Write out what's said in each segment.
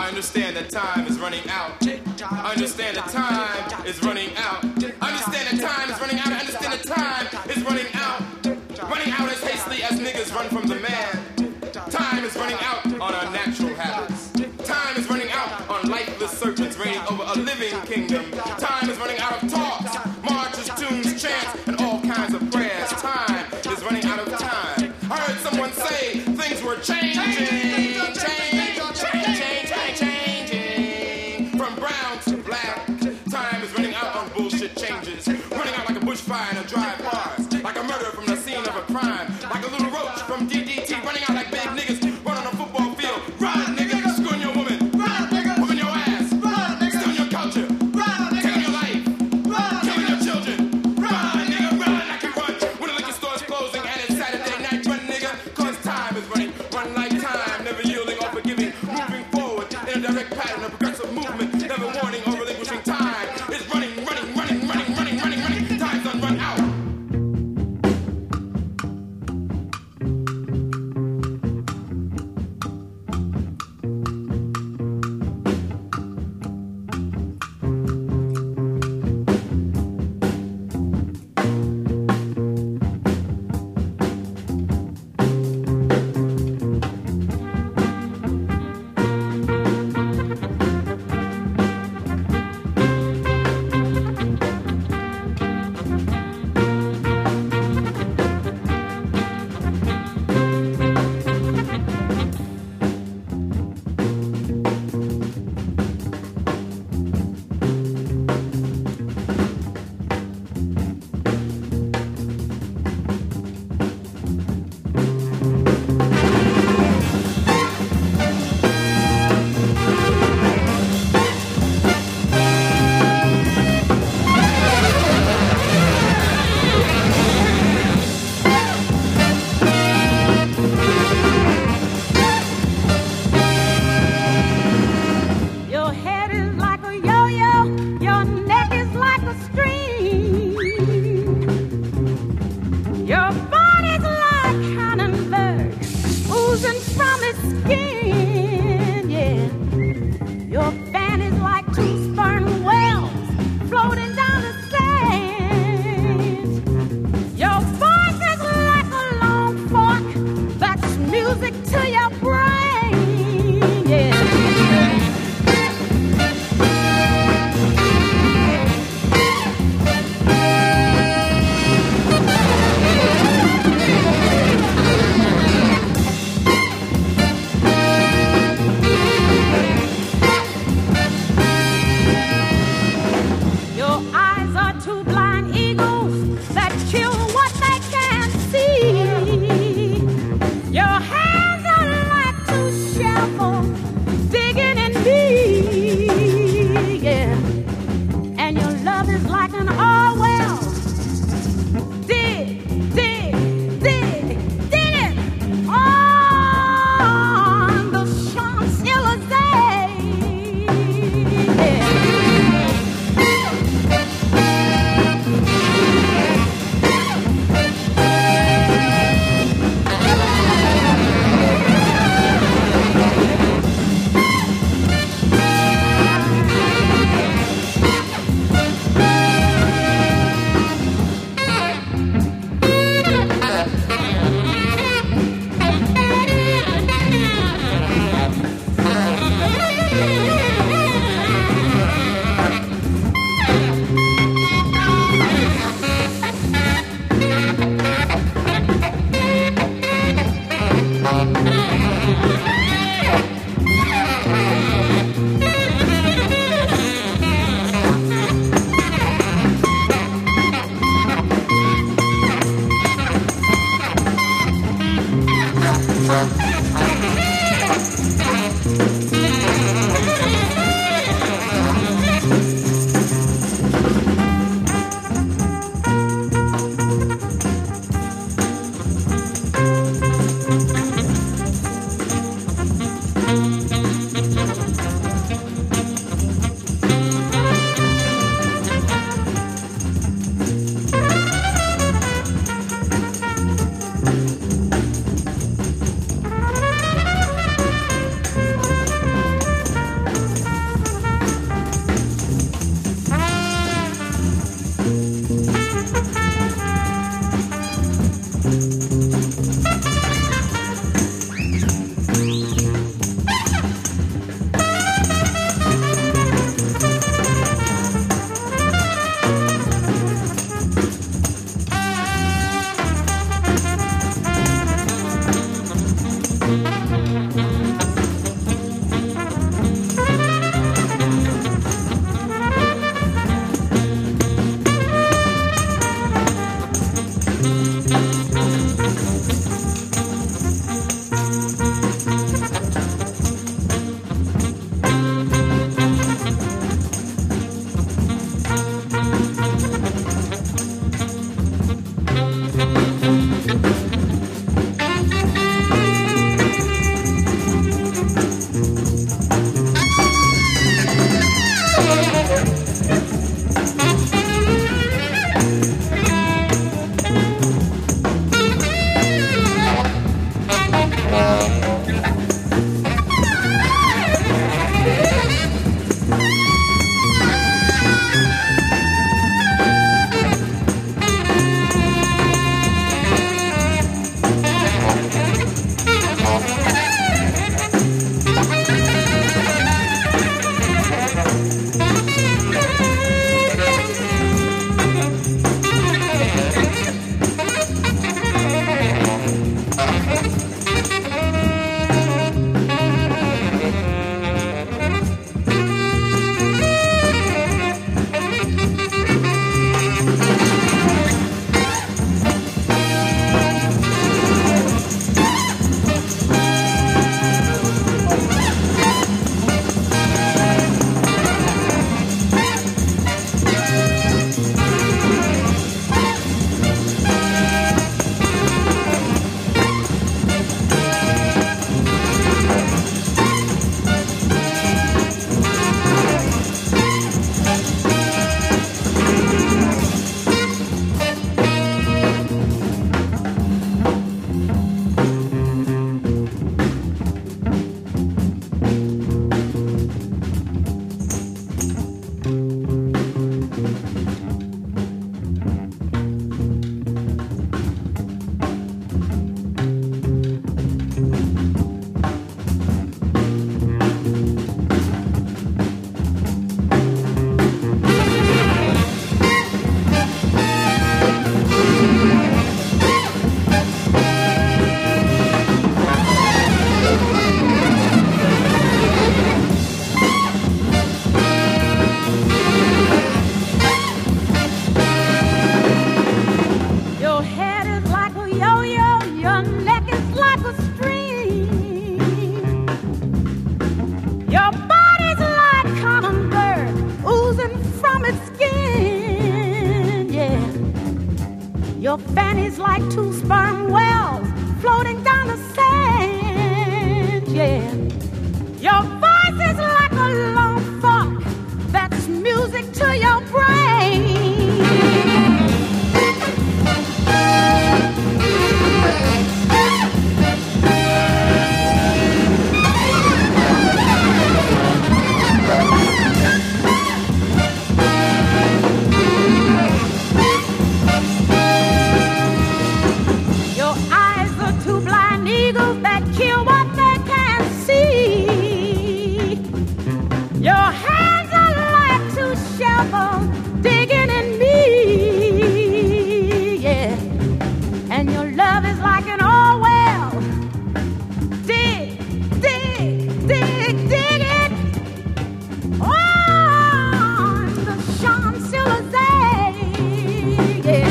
I understand that time is running out. I understand that time is running out. I understand that time is running out. I understand that time is running out. Running out as hastily as niggas run from the man. Time is running out on our natural habits. Time is running out on lifeless serpents reigning over a living kingdom. Time is running out of talks, marches, tunes, chants, and all kinds of prayers. Time is running out of time. I heard someone say things were changing, changing, from brown to black. Time is running out on bullshit changes. Running out like a bushfire in a dry forest, like a murder from the scene of a crime, like a little roach from DDT. Running out like big niggas run on a football field. Run, nigga, screwing your woman. Run, nigga, whooping your ass. Run, nigga, stealing your culture. Run, nigga, taking your life. Run, killing your children. Run, nigga, run. I can run when the liquor store's closing and it's Saturday night. Run, nigga, cause time is running. Run like time, never yielding or forgiving. Moving forward in a direct pattern of progressive movement. Never warning or relinquishing time. It's running, running, running, running, running, running, running. Time's done run out. Your fanny's like two sperm wells floating down the sand, yeah. Your voice is like a long funk that's music to your brain. Digging in me, yeah. And your love is like an old well. Dig, dig, dig, dig it on the Champs-Élysées, yeah.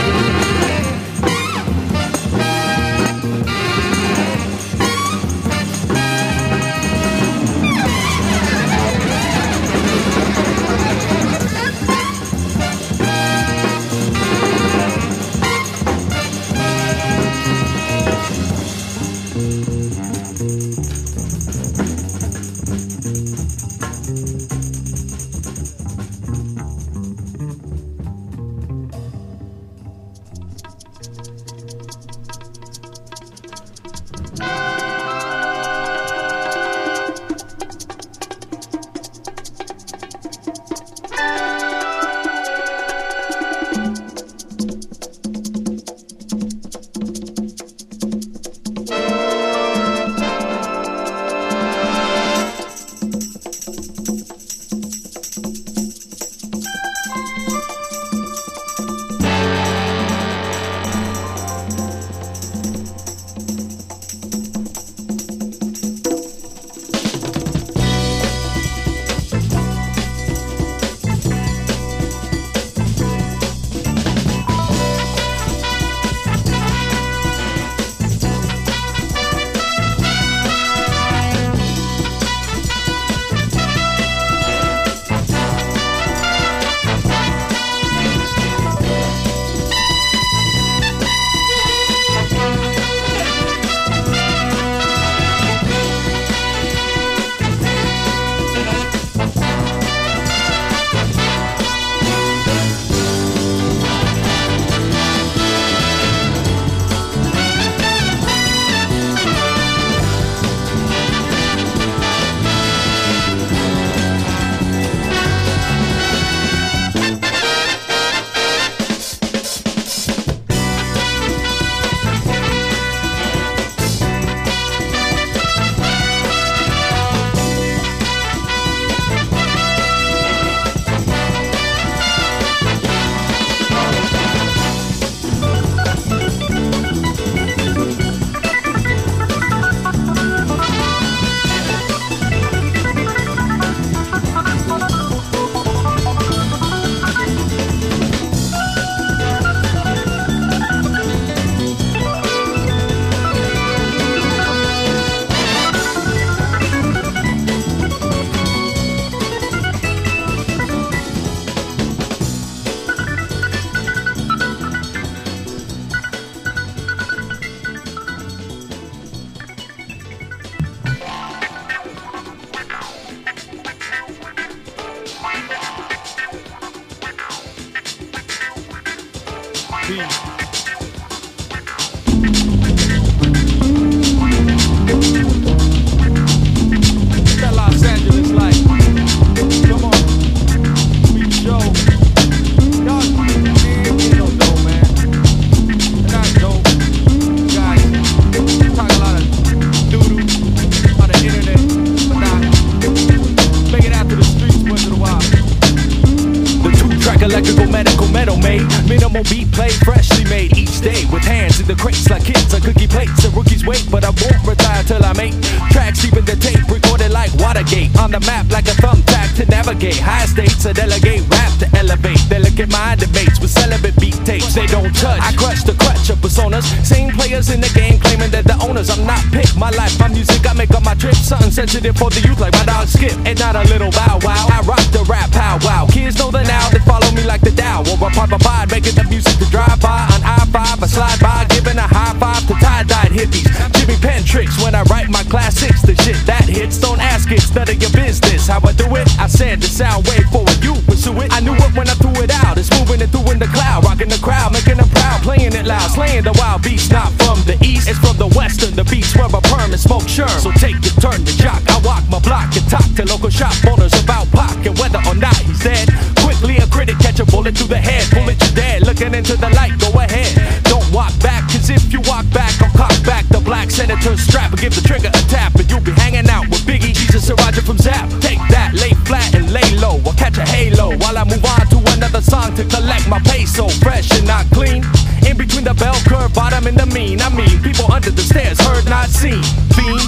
propagate on the map like a thumbtack to navigate. High states, I delegate rap to elevate. Delicate-minded mates with celibate beat tapes they don't touch. I crush the crutch of personas. Same players in the game claiming that the owners. I'm not pick. My life, my music, I make up my trip. Something sensitive for the youth like my dog Skip. And not a little bow wow. I rock the rap pow wow. Kids know the now, they follow me like the Dow. Or a pop a pod, making the music to drive by. On I-5, I slide by, giving a high five to tie-dyed hippies. Jimmy pen tricks when I write my classics. The shit that hits, don't ask it, it's none of your business. How I do it, I send the sound wave forward, you pursue it. I knew it when I threw it out, it's moving it through in the cloud. Rocking the crowd, making them proud, playing it loud. Slaying the wild beast, not from the east, it's from the western. The beats where a perm and smoke sure. So take your turn to jock, I walk my block and talk to local shop owners about Pac and whether or not he's dead. Quickly a critic catch a bullet through the head, bullet you dead. Looking into the light, go ahead. Don't walk back, cause if you walk back, I'll cock back the black senator's strap and give the trigger a tap. And you'll be hanging out with Biggie, Jesus and Roger from Zap. Take that, lay flat and lay low, or catch a halo while I move on to another song to collect my peso. Fresh and not clean, in between the bell curve, bottom and the mean. I mean, people under the stairs, heard not seen. Fiend.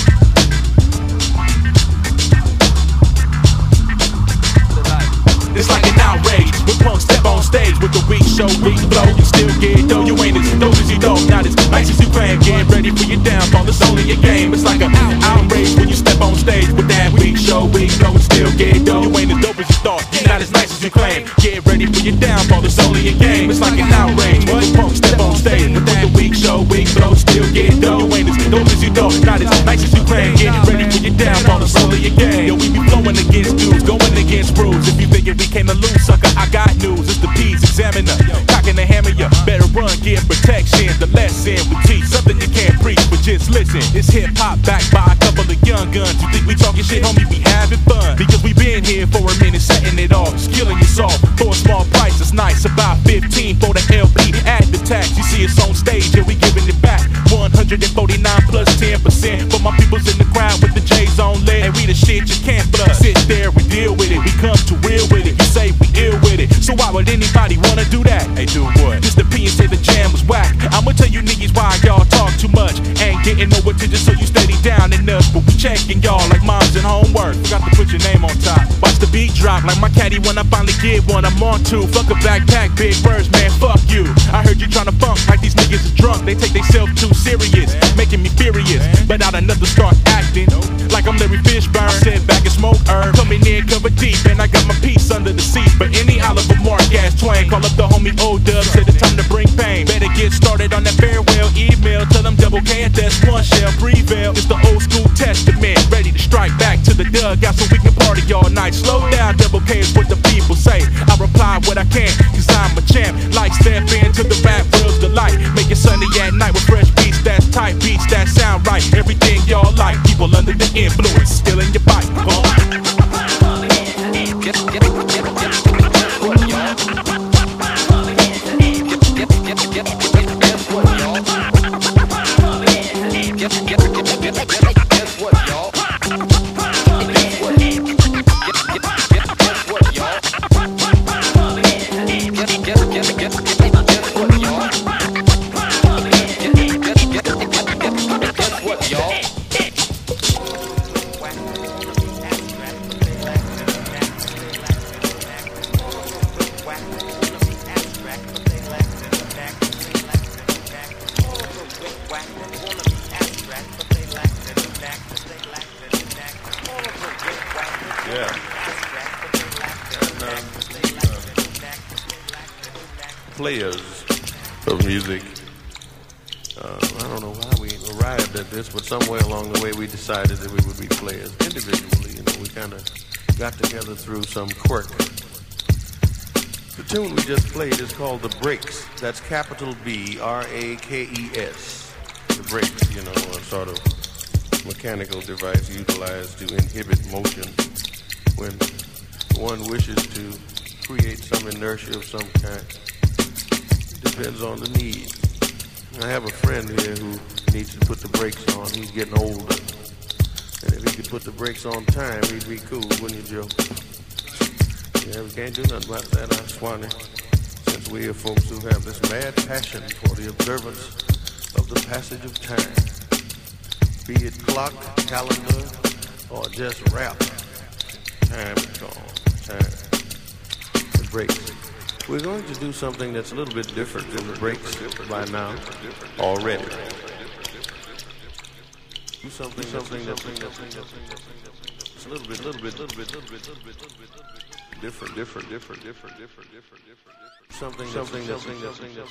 It's like an outrage when punks step on stage with the weak show, weak flow. You still get dough, you ain't as dope as you don't. Not as nice as you claim. Get ready for your downfall, it's only a game. It's like an outrage when you step on stage with that weak show, weak flow. You still get dough, you ain't as dope as you thought. Not as nice as you claim. Get ready for your downfall, it's only a game. It's like an outrage when punks step on stage with that weak show, weak flow. Still get dough, you ain't as dope as you thought. Not as nice as you claim. Get ready for your downfall, it's only a game. Yo, we be flowing against dudes, going against rules. If you think we came to lose, sucker, I got news. It's the P's examiner, cocking the hammer, ya. Better run, get protection. The lesson we teach, something you can't preach, but just listen. It's hip hop backed by a couple of young guns. You think we talking shit, homie? We having fun because we been here for a minute, setting it off, skilling your soft for a small price. It's nice, about 15 for the LP. Add the tax, you see us on stage, and we giving it back. 149 plus 10% for my peoples in the crowd with the J's on lead. And we the shit you can't flood. Sit there, we deal with it. We come to real with it. You say we ill with it. So why would anybody wanna do that? Hey, do what? Just opinion say the jam was whack. I'ma tell you niggas why y'all talk too much. Ain't getting no attention, so you steady down and up. But we checking y'all like moms and homework. Forgot to put your name on top. Watch the beat drop like my caddy when I finally get one. I'm on two. Fuck a backpack, big birds, man. Fuck you. I heard you tryna funk like these niggas is drunk. They take themselves too serious, making me furious. But out another start acting like I'm Larry Fishburne. I sit back and smoke herb, coming in cover deep, and I got my piece under the seat. But any Oliver Mark ass Twain, call up the homie O-Dub, said it's time to bring pain. Better get started on that farewell email. Tell them double K and that's one shell prevail. It's the old school testament, ready to strike back to the dugout so we can party all night. Slow down, double K is what the people say. I reply what I can, cause I'm a champ. Like step into the rap world's delight. Make it sunny at night with fresh beats that's tight, beats that sound right. Everything y'all like, people under the influence, still in your bike. Players of music. I don't know how we arrived at this, but somewhere along the way we decided that we would be players individually. You know, we kind of got together through some quirk. The tune we just played is called The Breaks. That's capital B-R-A-K-E-S. The Breaks, you know, a sort of mechanical device utilized to inhibit motion when one wishes to create some inertia of some kind. Depends on the need. I have a friend here who needs to put the brakes on. He's getting older. And if he could put the brakes on time, he'd be cool, wouldn't you, Joe? Yeah, we can't do nothing about that, Swanee. Since we are folks who have this mad passion for the observance of the passage of time. Be it clock, calendar, or just rap. Time is gone. Time. The breaks. We're going to do something that's a little bit different than the breaks by now already. Do something that's a little bit different. Something that's a little bit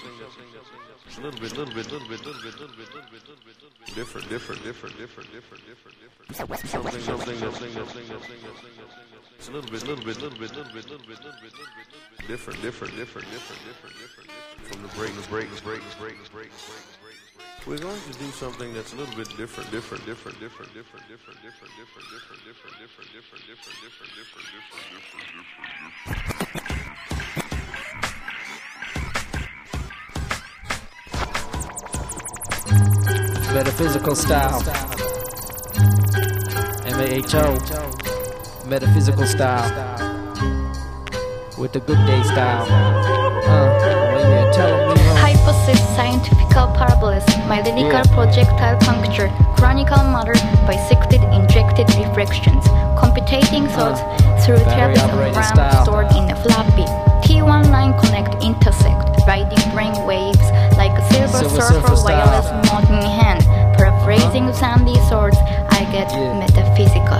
different. Something that's it's a little bit different. From the break. We're going to do something that's a little bit different. Metaphysical style. MAHO. Metaphysical style. With the good day style. When you're telling me Hypothesis, scientifical parabolas, my lyrical projectile puncture, chronicle matter, bisected injected reflections, computating thoughts through traps of RAM stored in a floppy. T1 line connect intersect, riding brain waves like a silver surfer wireless mod in hand. Paraphrasing sandy swords, I get metaphysical.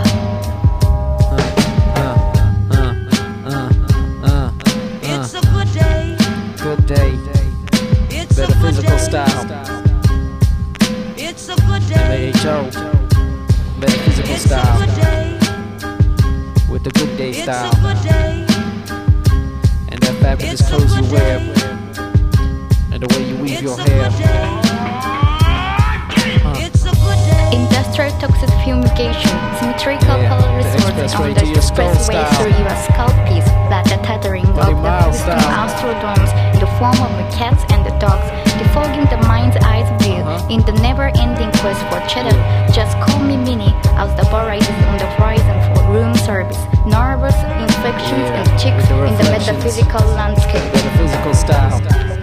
It's a good day. Good day. It's Metaphysical style. It's a good day. MAHO. Metaphysical It's a style. good day. With the good day It's style. a good day. And that fabulous It's a clothes you good wear. day. And the way you weave your It's a hair. good day. It's a good day. Industrial toxic fumigation, symmetrical Yeah, color the resorts expressway on to the your skull expressway style. through your scalp piece, that the tethering of Buddy the Miles twisting style. astrodomes in the form of the cats and the dogs, defogging the mind's eyes view in the never-ending quest for cheddar. Just call me Minnie, as the bar rises on the horizon for room service. Nervous inflections Yeah, and chicks with the in the reflections. metaphysical landscape. Metaphysical style.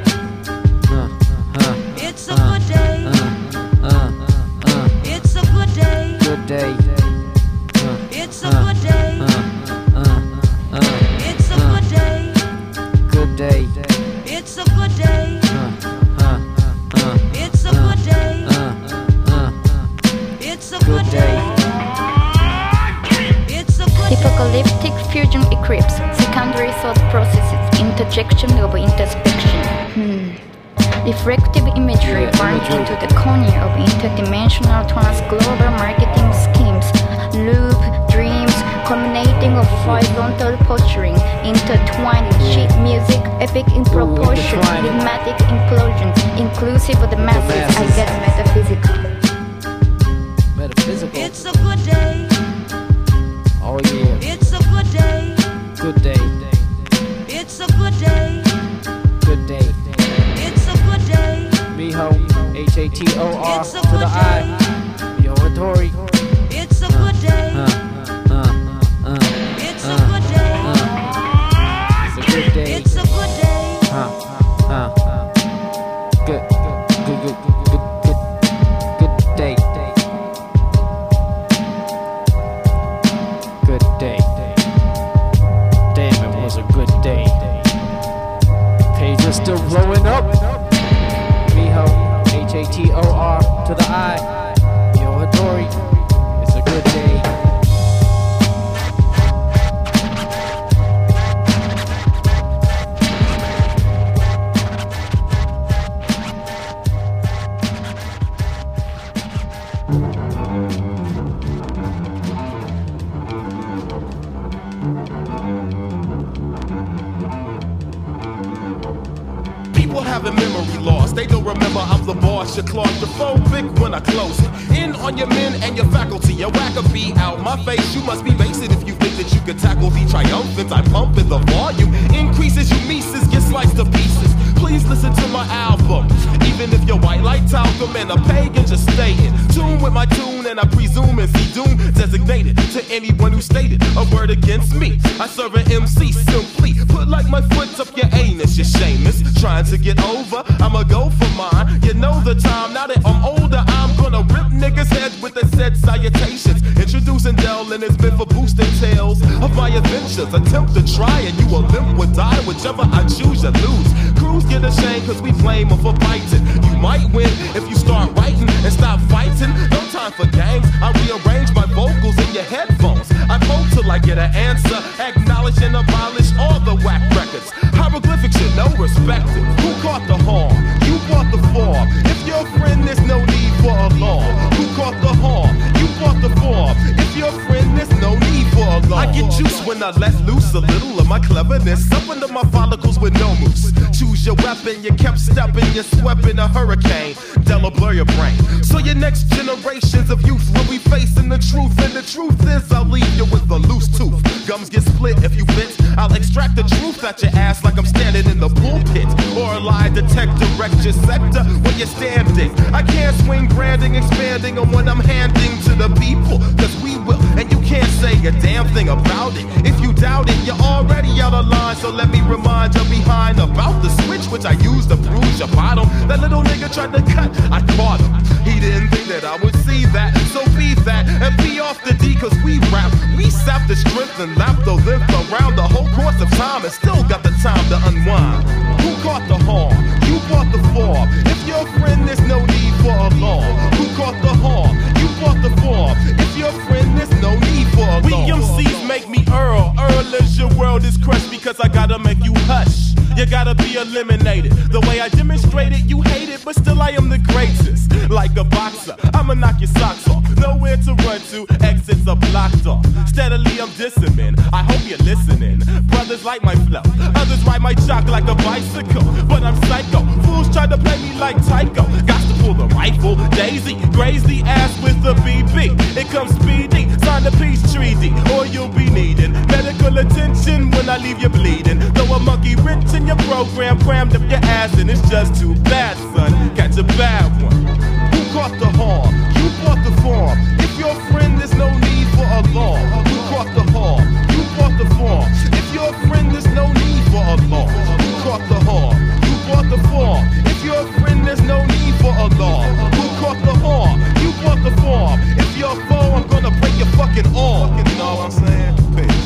It's a good day. It's a good day. Good day. It's a good day. It's a good day. Good day. It's a good day. It's a good day. It's a good day. It's a good day. Apocalyptic fusion eclipse, secondary thought processes, interjection of introspection. Reflective imagery burned into the corner of interdimensional transglobal marketing schemes. Loop, dreams, culminating of horizontal posturing, intertwining sheet music, epic in proportion, intertwining. enigmatic implosions, inclusive of the masses. I get metaphysical. Metaphysical. It's a good day. Oh yeah. It's a good day. Good day. It's a good day. Good day. It's a good day. Miho. HATOR It's a to the good I. Yo, Hattori. It's a good day. It's a good day. It's a good day. It's a good day. Good day. Good day. Damn, it was a good day. Pages still blowing up. Miho, HATOR to the I. Yo, Hattori. It's a good day. People having memory loss, they don't remember I'm the boss. You're claustrophobic when I close it. In on your men and your faculty, a wackabee out my face. You must be basic if you think that you could tackle the triumphant. I pump in the volume, increases you Mises, get sliced to pieces. Please listen to my album, even if you're white like talcum and a pagan, just stay in tune with my tune, and I presume and see doom designated to anyone who stated a word against me. I serve an MC simply, put like my foot up your anus, you're shameless, trying to get over, I'ma go for mine. You know the time, now that I'm older, I'm gonna rip niggas' heads with the said salutations. Introducing Del well, and it's been for boosting tales of my adventures. Attempt to try and you will limp or die. Whichever I choose, you lose. Crews get ashamed cause we blame them for biting. You might win if you start writing and stop fighting. No time for games. I rearrange my vocals in your headphones. I vote till I get an answer. Acknowledge and abolish all the whack records. Hieroglyphics should know respected. Who caught the harm? You bought the form. If you're a friend, there's no need for alarm. Who caught the harm? You bought the form. If you're a friend, there's no need for alarm. I get juice when I let loose a little of my cleverness up into my follicles with no moose. Choose your weapon, you kept stepping, you swept in a hurricane. That'll blur your brain. So your next generations of youth will be facing the truth. And the truth is, I'll leave you with a loose tooth. Gums get split if you fit. I'll extract the truth out your ass like I'm standing in the pulpit. Or a lie detector wreck your sector when you're standing. I can't swing branding, expanding on what I'm handing to the people. Cause we will, and you can't say a damn thing about it. If you doubt it, you're already out of line. So let me remind you behind about the switch which I used to bruise your bottom. That little nigga tried to cut, I caught him. He didn't think that I would see that. So be that and be off the D cause we rap. We sap the strength and lap the length around the whole course of time and still got the time to unwind. Who caught the harm? You bought the form. If you're a friend, there's no need for alarm. Who caught the harm? You bought the form. If you're a friend, there's no need for alarm. We MCs make me Earl. Earl is your world is crushed because I gotta make you hush. You gotta be eliminated. The way I demonstrated, you hate it, but still I am the greatest. Like a boxer, I'ma knock your socks off. Nowhere to run to, exits are blocked off. Steadily I'm dissing, man. I hope you're listening. Brothers like my flow, others ride my jock like a bicycle. But I'm psycho, fools try to play me like Tycho. Got to pull the rifle, Daisy, graze the ass with the BB. It comes speedy, sign the peace treaty, or you'll be needing medical attention when I leave you bleeding. Though a monkey wrench in your program crammed up your ass, and it's just too bad, son. Catch a bad one. Who caught the harm? You bought the form. If you're a friend, there's no need for alarm. Who caught the harm? You bought the form. If you're a friend, there's no need for alarm. Who caught the harm? You bought the form. If you're a friend, there's no need for alarm. Who caught the harm? You bought the form. If you're a foe, I'm gonna break your fucking arm. You know what I'm saying? Peace.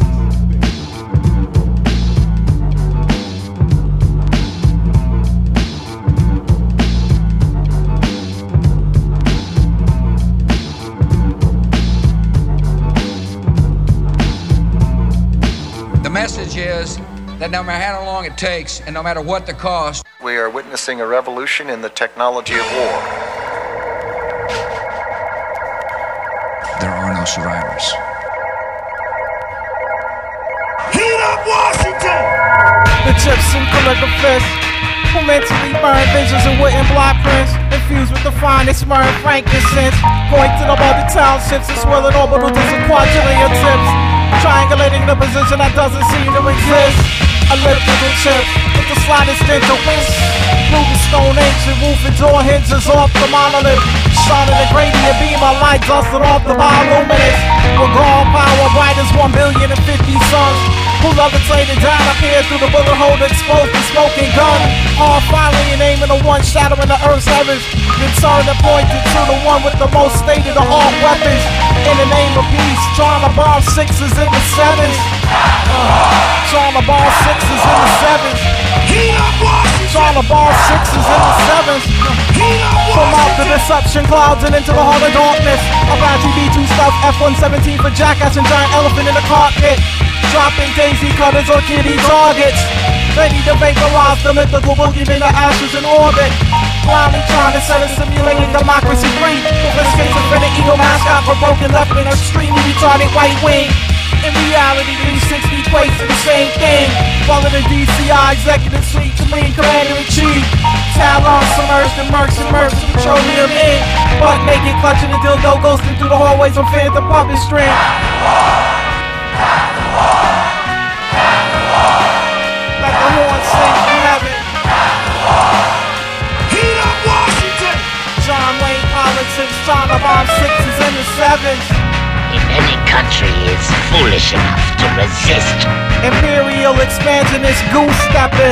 The message is that no matter how long it takes and no matter what the cost, we are witnessing a revolution in the technology of war. There are no survivors. Heat up Washington! The chips and calligraphers who mentally burn visions and wooden blueprints, infused with the finest myrrh and frankincense. Point to the multi-townships and swirling orbitals and quadrillion tips, triangulating the position that doesn't seem to exist. Elliptical chip with the slightest hint of whisk. Ruby stone ancient roof and door hinges off the monolith. Shining a gradient beam of light dusted off the bioluminescence. With gone power bright as 1,050,000 suns, who levitated down up here through the bullet hole that exposed the smoking gun. All finally an aim in the one shadow in the earth's heavens. Then turned and pointed to the one with the most stated of all weapons. In the name of peace, trying to bomb sixes in the sevens. Trying to bomb sixes in the sevens. Trying to bomb sixes in the sevens. From out the deception clouds and into the heart of darkness. Apache B2 stuff, F-117 for jackass and giant elephant in the cockpit. Dropping daisy cutters or kitty targets. Ready to vaporize the mythical boogeyman, the ashes in orbit. Blindly trying to set a simulated democracy free. The schizophrenic ego mascot for broken left and extremely retarded white wing. In reality, 360 equates to the same thing. While in the DCI executive suite, Supreme Commander-in-Chief. Talon submerged in mercs and mercs of petroleum ink. Butt naked, clutching the dildo, ghosting through the hallways on Phantom puppet string. Let the horn sing from heaven. Heat up Washington! John Wayne politics, trying to bomb sixes in the sevens. If any country is foolish enough to resist, Imperial expansionist goose stepping.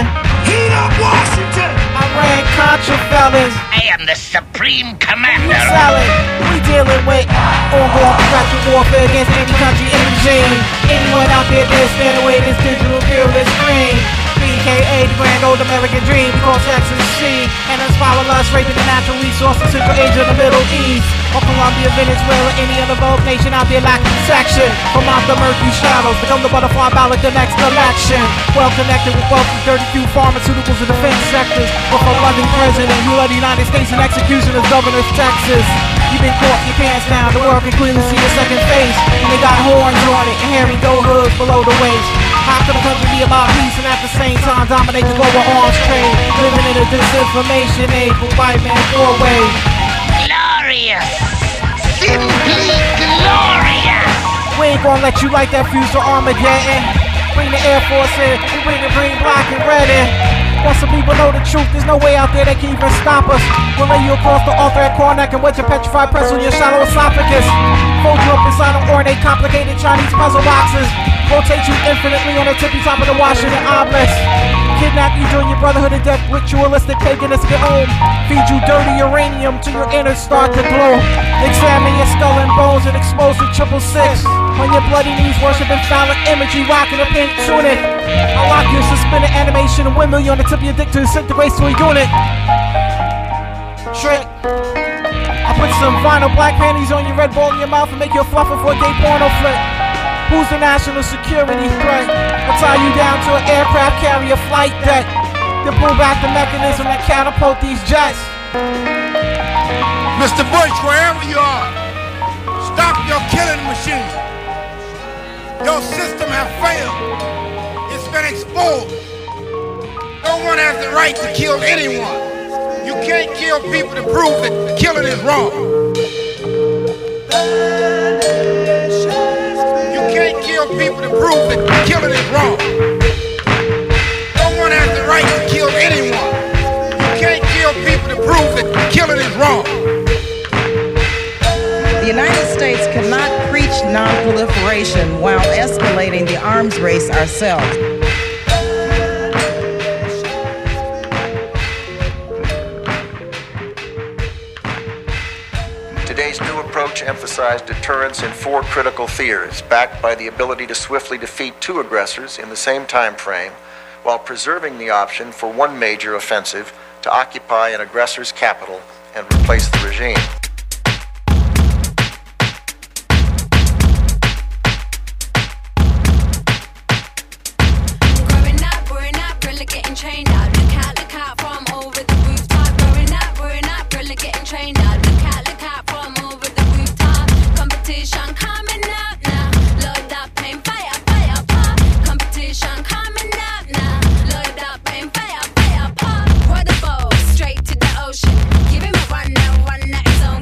Heat up Washington! Iran Contra fellas. I am the supreme commander. Salad. We dealing with ongoing perpetual warfare against any country, any regime. Anyone out there that's standing away this digital imperialist dream. BKA, the grand old American dream, because X is she. And us power lust, raping the natural resources, Central Asia, the Middle East. Or Colombia, Venezuela, any other developed nation out there lacking section. From out the murky shadows, become the butterfly ballot the next election. Well connected with wealthy 32 pharmaceuticals and defense sectors. But for loving president, who led the United States in execution as governor of Texas. You've been caught, your pants down, the world can clearly see your second face. And they got horns on it and hairy goat hoods below the waist. How could a country be about peace and at the same time dominate the global arms trade? Living in a disinformation age with white man four-way. Glorious! Simply glorious! We ain't gonna let you light that fuse to Armageddon. Bring the Air Force in, we bring the green, black, and red in. Once some people know the truth, there's no way out there that can even stop us. We'll lay you across the altar at Karnak and wedge your petrified press on your shallow esophagus. Fold you up inside of ornate, complicated Chinese puzzle boxes. Rotate you infinitely on the tippy top of the Washington obelisk. Kidnap you, join your brotherhood of death, ritualistic paganistic home. Feed you dirty uranium till your innards start to glow. Examine your skull and bones and expose the 666. On your bloody knees, worshiping phallic imagery, rocking a pink tunic. I lock your suspended animation and windmill you on the tip of your dick to disintegrate to a unit. Trick. I put some vinyl black panties on your red ball in your mouth and make you a fluffer for a gay porno flick. Who's the national security threat? I'll tie you down to an aircraft carrier flight deck. Then pull back the mechanism that catapult these jets. Mr. Bush, wherever you are, stop your killing machine. Your system has failed. It's been exposed. No one has the right to kill anyone. You can't kill people to prove that killing is wrong. You can't kill people to prove that killing is wrong. No one has the right to kill anyone. You can't kill people to prove that killing is wrong. The United States cannot preach non-proliferation while escalating the arms race ourselves. Today's new approach emphasized deterrence in 4 critical theaters, backed by the ability to swiftly defeat 2 aggressors in the same time frame, while preserving the option for one major offensive to occupy an aggressor's capital and replace the regime. Growing up, really getting trained out. Look out from over the rooftop. Growing up, really getting trained out. Look out from over the rooftop. Competition coming up now. Load up, aim, fire, pop. Competition coming up now. Load up, aim, fire, pop. Waterfall, straight to the ocean. Give him a run, that is on.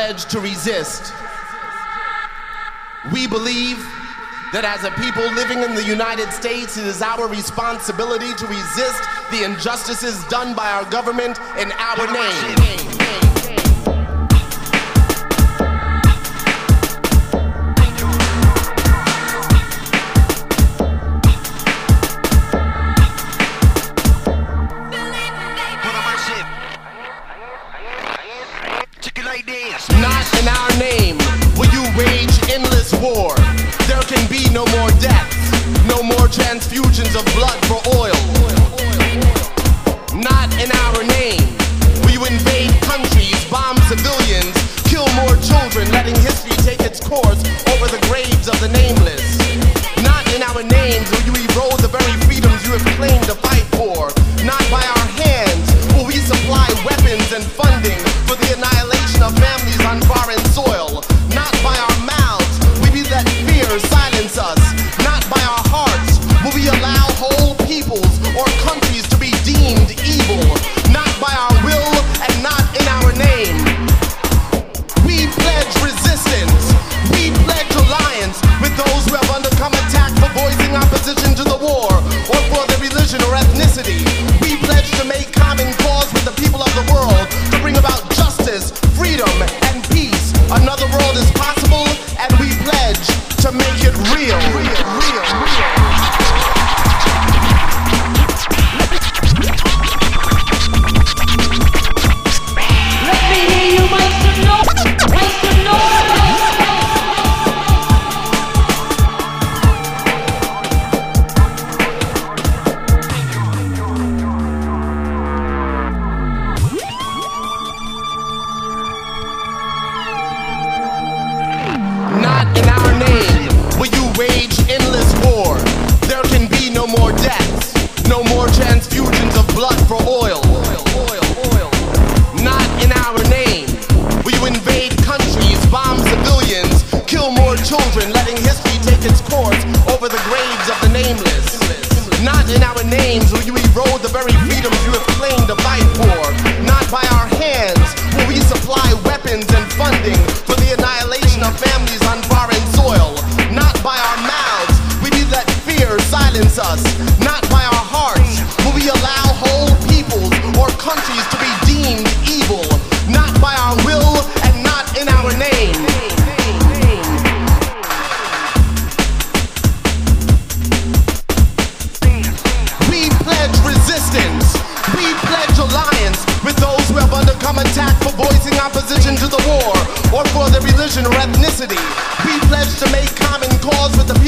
pledge to resist. We believe that as a people living in the United States, it is our responsibility to resist the injustices done by our government in our name. Not in our name will you wage endless war. There can be no more deaths, no more transfusions of blood for oil. Not in our name will you invade countries, bomb civilians, kill more children, letting history take its course over the graves of the nameless. Not in our names will you erode the very freedoms you have claimed to fight for. Not by our hands will we supply weapons and funding for the annihilation of families on foreign soil. Not by our mouths will we let fear silence us. Not by our hearts will we allow whole peoples or countries to be deemed evil. Not by our will and not in our name. We pledge resistance. We pledge alliance with those who have undergone attack for voicing opposition to the war or for their religion or ethnicity. We pledge to make common cause with the people of the world to bring about justice, freedom, and peace. Another world is possible, and we pledge to make it real. Let me hear you make some noise. Make some noise. Not in our name will you wage endless war. There can be no more deaths, no more transfusions of blood for oil. Not in our name will you invade countries, bomb civilians, kill more children, letting history take its course over the graves of the nameless. Not in our names will you erode the very freedoms you have claimed to fight for. Not by our hands will we supply weapons and funding for the annihilation of families on foreign soil. Not by our mouths will we let fear silence us. Not by our hearts will we allow whole peoples or countries to be deemed evil. Not by our will and not in our name. We pledge resistance. We pledge alliance with those who have undergone attack for voicing opposition to the war or for their religion or ethnicity. We pledge to make common cause with the